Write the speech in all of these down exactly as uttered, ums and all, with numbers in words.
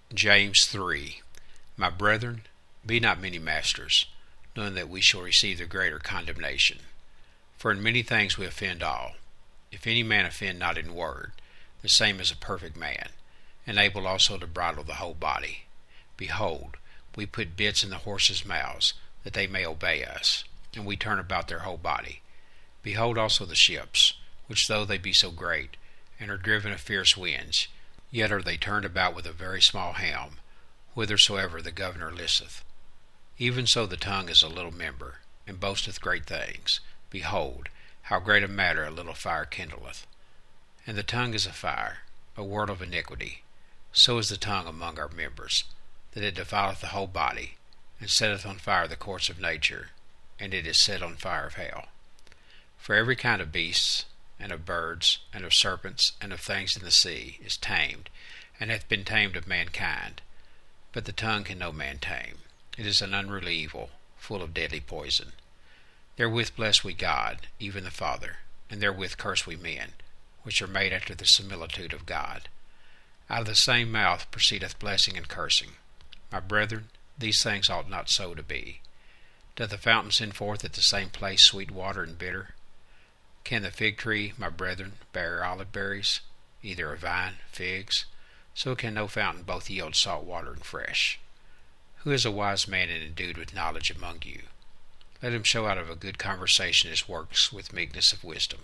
James three. My brethren, be not many masters, knowing that we shall receive the greater condemnation. For in many things we offend all. If any man offend not in word, the same is a perfect man, and able also to bridle the whole body. Behold, we put bits in the horses' mouths, that they may obey us, and we turn about their whole body. Behold also the ships, which though they be so great, and are driven of fierce winds, yet are they turned about with a very small helm, whithersoever the governor listeth. Even so the tongue is a little member, and boasteth great things. Behold, how great a matter a little fire kindleth. And the tongue is a fire, a world of iniquity. So is the tongue among our members, that it defileth the whole body, and setteth on fire the courts of nature, and it is set on fire of hell. For every kind of beasts, and of birds, and of serpents, and of things in the sea, is tamed, and hath been tamed of mankind. But the tongue can no man tame. It is an unruly evil, full of deadly poison. Therewith bless we God, even the Father, and therewith curse we men, which are made after the similitude of God. Out of the same mouth proceedeth blessing and cursing. My brethren, these things ought not so to be. Doth the fountain send forth at the same place sweet water and bitter? Can the fig tree, my brethren, bear olive berries, either a vine, figs? So can no fountain both yield salt water and fresh. Who is a wise man and endued with knowledge among you? Let him show out of a good conversation his works with meekness of wisdom.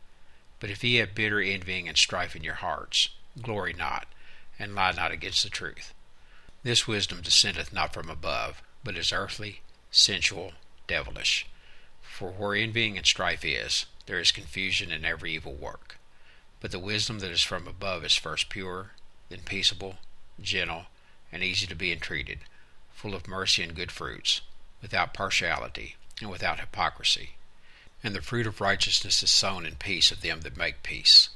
But if ye have bitter envying and strife in your hearts, glory not, and lie not against the truth. This wisdom descendeth not from above, but is earthly, sensual, devilish. For where envying and strife is, there is confusion in every evil work. But the wisdom that is from above is first pure, then peaceable, gentle, and easy to be entreated, full of mercy and good fruits, without partiality, and without hypocrisy. And the fruit of righteousness is sown in peace of them that make peace.